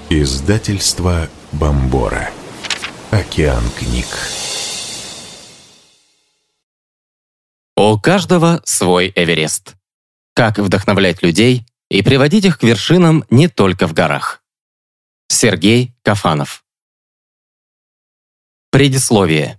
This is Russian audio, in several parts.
Издательство Бомбора. Океан книг. У каждого свой Эверест. Как вдохновлять людей и приводить их к вершинам не только в горах. Сергей Кафанов. Предисловие.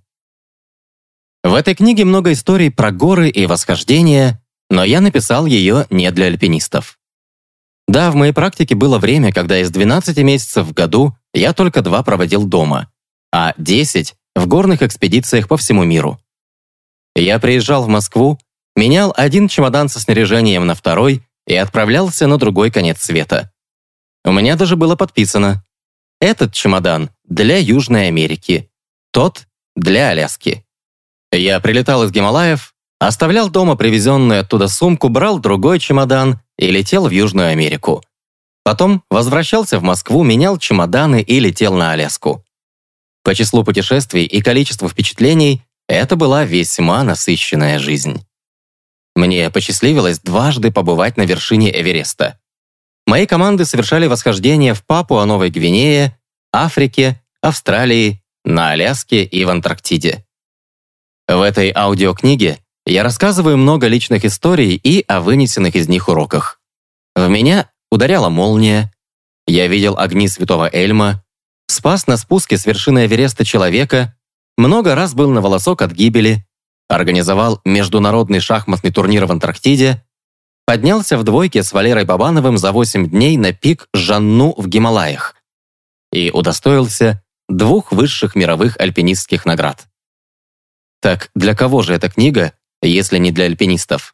В этой книге много историй про горы и восхождения, но я написал ее не для альпинистов. Да, в моей практике было время, когда из 12 месяцев в году я только 2 проводил дома, а 10 в горных экспедициях по всему миру. Я приезжал в Москву, менял один чемодан со снаряжением на второй и отправлялся на другой конец света. У меня даже было подписано: этот чемодан для Южной Америки, тот для Аляски. Я прилетал из Гималаев, оставлял дома привезенную оттуда сумку, брал другой чемодан и летел в Южную Америку. Потом возвращался в Москву, менял чемоданы и летел на Аляску. По числу путешествий и количеству впечатлений это была весьма насыщенная жизнь. Мне посчастливилось дважды побывать на вершине Эвереста. Мои команды совершали восхождения в Папуа-Новой Гвинее, Африке, Австралии, на Аляске и в Антарктиде. В этой аудиокниге я рассказываю много личных историй и о вынесенных из них уроках. В меня ударяла молния, я видел огни Святого Эльма, спас на спуске с вершины Эвереста человека, много раз был на волосок от гибели, организовал международный шахматный турнир в Антарктиде, поднялся в двойке с Валерой Бабановым за 8 дней на пик Жанну в Гималаях и удостоился 2 высших мировых альпинистских наград. Так для кого же эта книга, если не для альпинистов?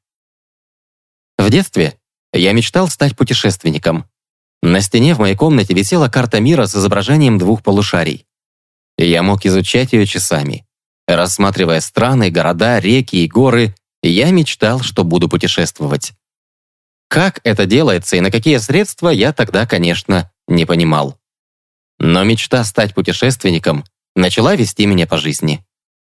В детстве я мечтал стать путешественником. На стене в моей комнате висела карта мира с изображением 2 полушарий. Я мог изучать ее часами. Рассматривая страны, города, реки и горы, я мечтал, что буду путешествовать. Как это делается и на какие средства, я тогда, конечно, не понимал. Но мечта стать путешественником начала вести меня по жизни.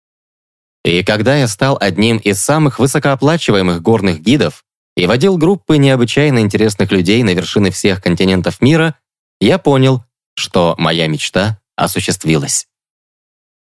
И когда я стал одним из самых высокооплачиваемых горных гидов и водил группы необычайно интересных людей на вершины всех континентов мира, я понял, что моя мечта осуществилась.